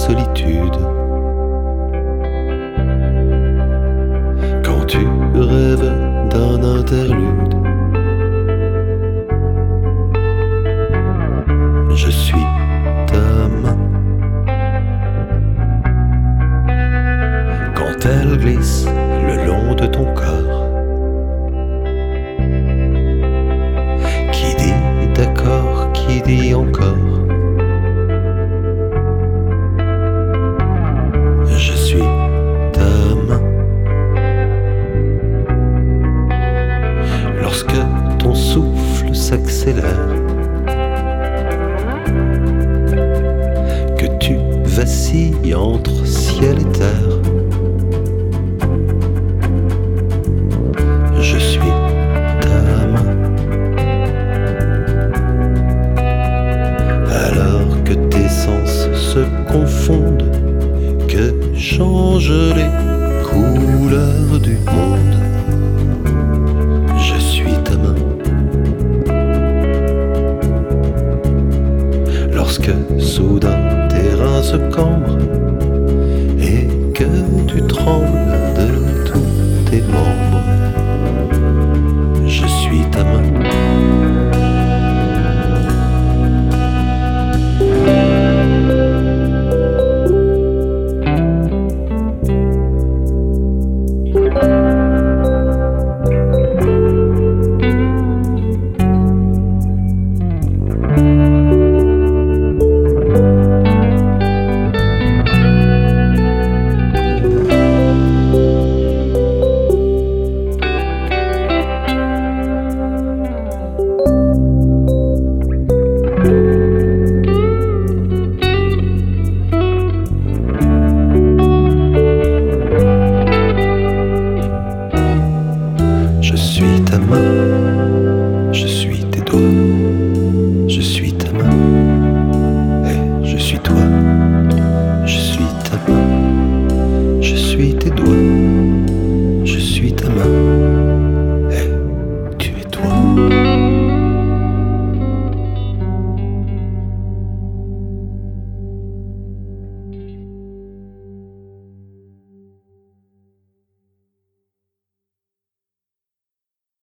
solitude. Quand tu rêves d'un interlude, je suis ta main. Quand elle glisse le long de ton corps, qui dit d'accord, qui dit encore, je suis ta main. Lorsque ton souffle s'accélère, que tu vacilles entre ciel et terre, je suis ta main. Alors que tes sens se confondent, que changent les couleurs du monde, je suis ta main. Lorsque soudain tes reins se cambrent et que tu trembles de tous tes membres, je suis ta main. Je suis ta main, je suis tes doigts, je suis ta main, et je suis toi, je suis ta main, je suis tes doigts, je suis ta main, et tu es toi.